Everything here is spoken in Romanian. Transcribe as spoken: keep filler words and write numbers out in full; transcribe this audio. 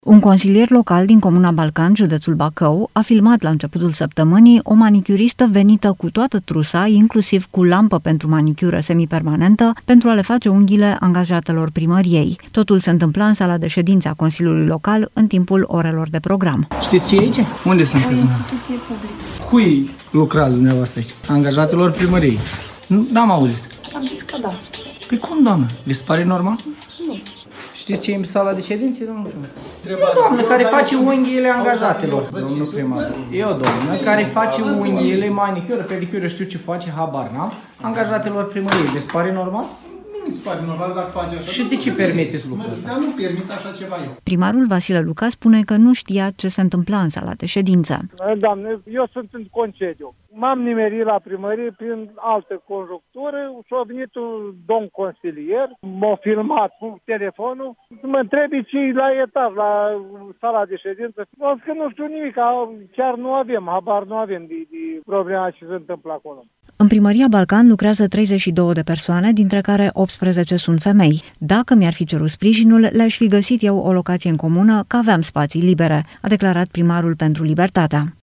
Un consilier local din comuna Balcan, județul Bacău, a filmat la începutul săptămânii o manicuristă venită cu toată trusa, inclusiv cu lampă pentru manicură semipermanentă, pentru a le face unghiile angajatelor primăriei. Totul se întâmpla în sala de ședințe a Consiliului Local în timpul orelor de program. Știți ce e aici? Unde sunt? O instituție publică. Cui lucrați dumneavoastră aici? Angajatelor primăriei. N-am auzit. Am zis că da. Păi cum, doamnă? Vi se pare normal? Nu. Știți ce e în sala de ședințe, domnul primar? E o doamnă care face unghiile angajatelor, domnul primar. E o doamnă care face unghiile, manicură, pedicură, știu ce face, habar n-am, angajatelor primăriei. Vi se pare normal? Nu mi se pare normal dacă face așa. Și de ce permiteți lucrul ăsta? Dar nu permit așa ceva eu. Primarul Vasile Luca spune că nu știa ce se întâmpla în sala de ședință. Doamne, eu sunt în concediu. M-am nimerit la primărie prin altă conjunctură și a venit un domn consilier, m-a filmat cu telefonul, mă întrebi ce la etaj, la sala de ședință. Am zis că nu știu nimic, chiar nu avem, habar nu avem de, de problema ce se întâmplă acolo. În primăria Balcan lucrează treizeci și două de persoane, dintre care optsprezece sunt femei. Dacă mi-ar fi cerut sprijinul, le-aș fi găsit eu o locație în comună, că aveam spații libere, a declarat primarul pentru Libertatea.